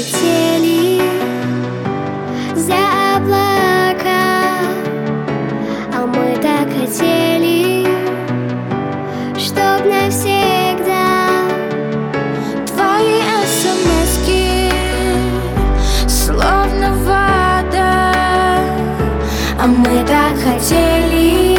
слетели за облака, а мы так хотели, чтоб навсегда. Твои смски словно вода, А мы так хотели.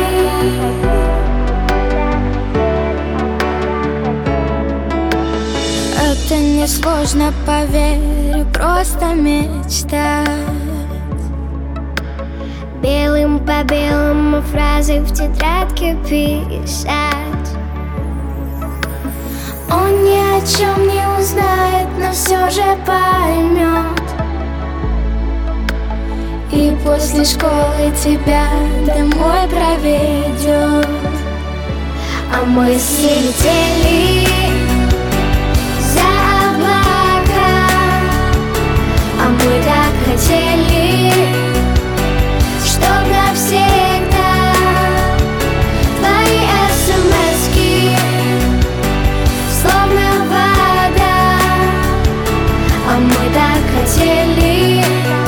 это несложно, поверь, просто мечтать. Белым по белому фразы в тетрадке писать. Он ни о чем не узнает, но все же поймет. И после школы тебя домой проведет. А мы слетели за облака, а мы так хотели, чтоб навсегда. Твои смски словно вода, а мы так хотели.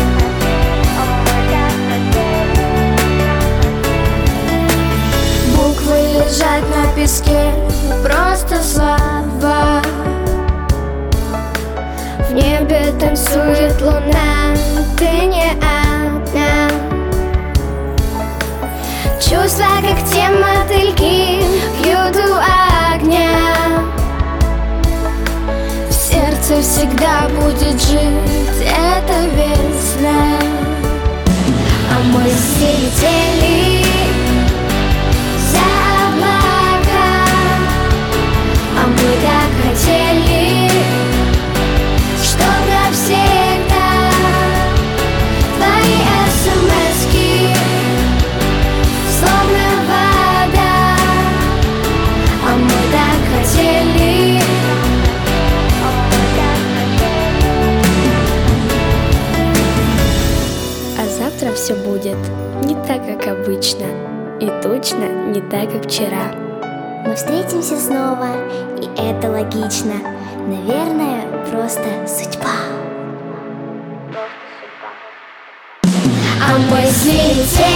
Буквы лежат на песке, просто слова. В небе танцует луна, ты не одна. Чувства, как те мотыльки, пьют у огня. В сердце всегда будет жить эта весна. А мы слетели за облака, а мы так хотели, чтоб навсегда. Твои смски словно вода, а мы так хотели. А завтра все будет не так, как обычно, и точно не так, как вчера. Мы встретимся снова, и это логично. Наверное, просто судьба. А мы слетели